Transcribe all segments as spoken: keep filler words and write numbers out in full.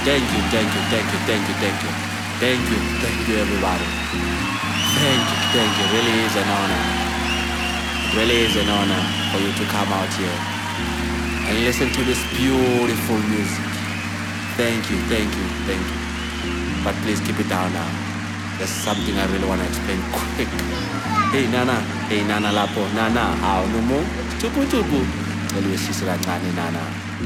thank you, thank you, thank you, thank you, thank you. Thank you, thank you everybody. Thank you, thank you. Really is an honor. It really is an honor for you to come out here and listen to this beautiful music. Thank you, thank you, thank you. But please keep it down now. There's something I really want to explain quick. Hey Nana, hey Nana Lapo, Nana, how no more? Chupu chupu. Nana.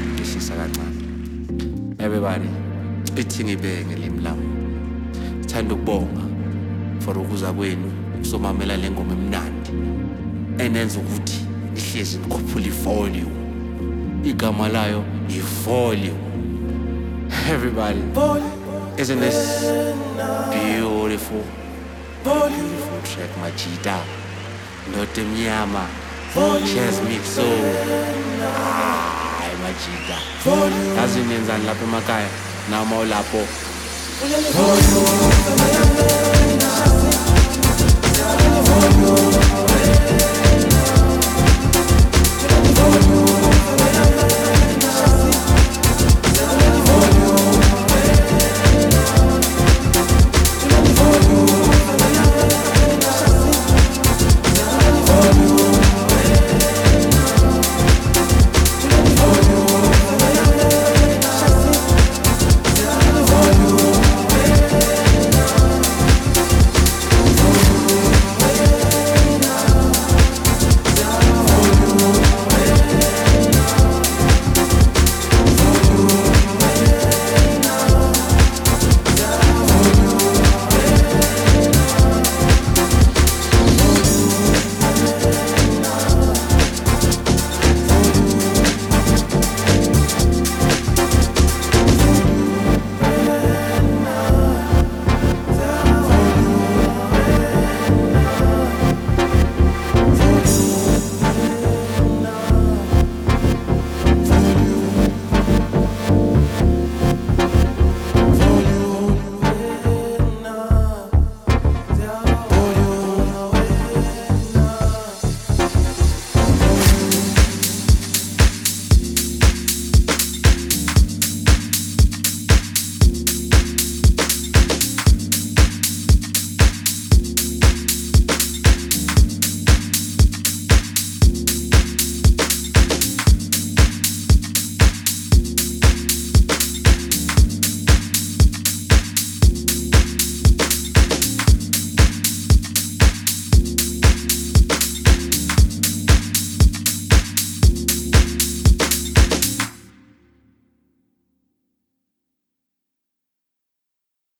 Everybody, spitting ibeng elimlam. Thanda ukubonga for ukuza kwenu kusomamela lengoma emnandi. Enenza ukuthi ihlezi nikhuphula ivolume. Igama layo ivolume. Everybody, isn't this beautiful? Beautiful track, Majida. Not Miyama. She has mixed soul. Ay, Majida. As in Nenzan Lapo Makaya. Now more Lapo. Volume.